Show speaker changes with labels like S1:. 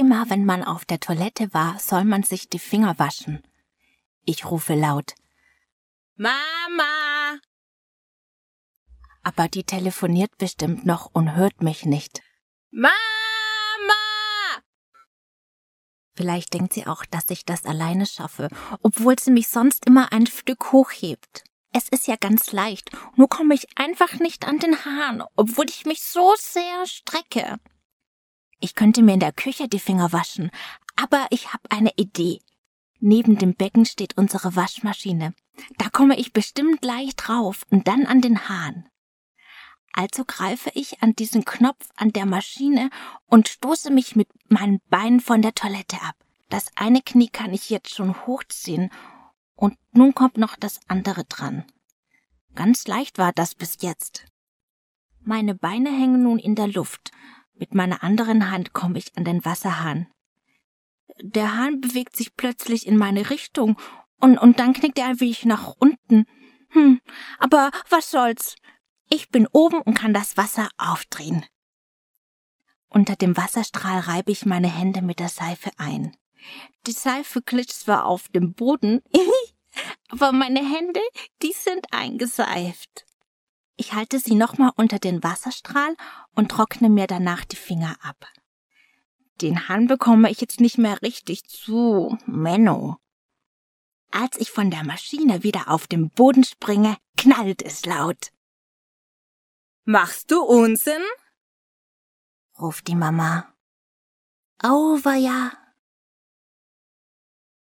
S1: Immer wenn man auf der Toilette war, soll man sich die Finger waschen. Ich rufe laut: Mama! Aber die telefoniert bestimmt noch und hört mich nicht. Mama! Vielleicht denkt sie auch, dass ich das alleine schaffe, obwohl sie mich sonst immer ein Stück hochhebt. Es ist ja ganz leicht, nur komme ich einfach nicht an den Hahn, obwohl ich mich so sehr strecke. Ich könnte mir in der Küche die Finger waschen, aber ich habe eine Idee. Neben dem Becken steht unsere Waschmaschine. Da komme ich bestimmt leicht drauf und dann an den Hahn. Also greife ich an diesen Knopf an der Maschine und stoße mich mit meinen Beinen von der Toilette ab. Das eine Knie kann ich jetzt schon hochziehen und nun kommt noch das andere dran. Ganz leicht war das bis jetzt. Meine Beine hängen nun in der Luft. Mit meiner anderen Hand komme ich an den Wasserhahn. Der Hahn bewegt sich plötzlich in meine Richtung und dann knickt er ein wenig nach unten. Aber was soll's? Ich bin oben und kann das Wasser aufdrehen. Unter dem Wasserstrahl reibe ich meine Hände mit der Seife ein. Die Seife glitscht zwar auf dem Boden, aber meine Hände, die sind eingeseift. Ich halte sie nochmal unter den Wasserstrahl und trockne mir danach die Finger ab. Den Hahn bekomme ich jetzt nicht mehr richtig zu, Menno. Als ich von der Maschine wieder auf den Boden springe, knallt es laut.
S2: Machst du Unsinn?
S1: Ruft die Mama. Auweia,